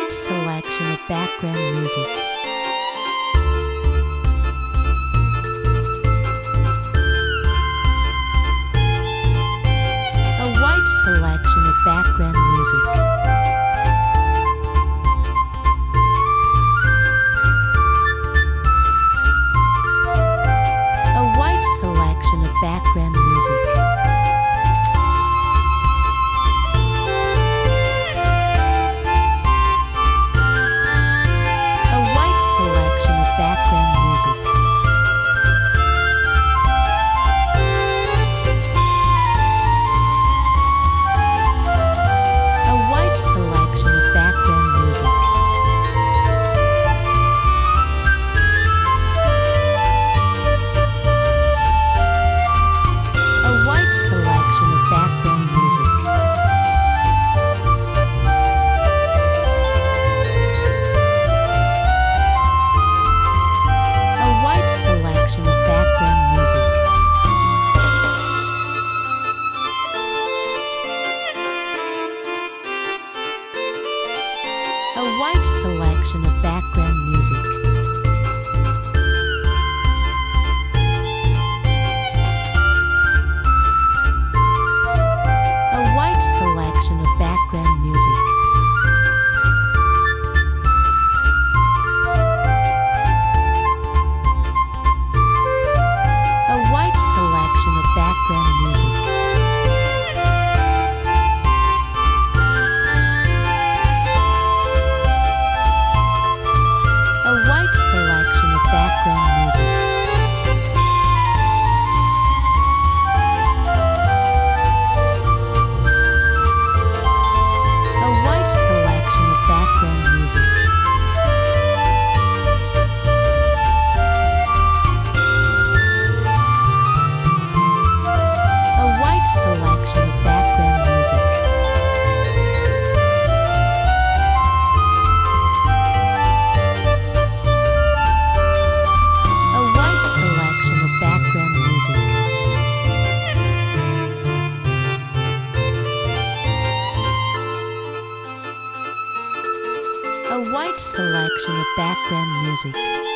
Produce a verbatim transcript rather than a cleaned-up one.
white selection of background music. A white selection of background music. Selection of background music. A white selection of background music. A white selection of background music. Background music. A white selection of background music. A white selection of background music. Selection of background music. A white selection of background music. A white selection of background music. Background music. A white selection of background music. A white selection of background music. A white selection of background music.